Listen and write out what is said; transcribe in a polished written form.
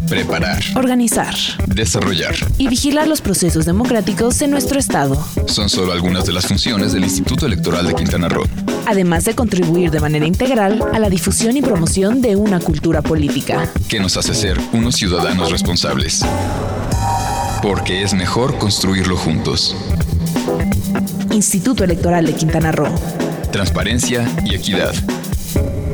preparar, organizar, desarrollar y vigilar los procesos democráticos en nuestro estado. son solo algunas de las funciones del Instituto Electoral de Quintana Roo, Además de contribuir de manera integral a la difusión y promoción de una cultura política. que nos hace ser unos ciudadanos responsables. Porque es mejor construirlo juntos. Instituto Electoral de Quintana Roo. Transparencia y equidad.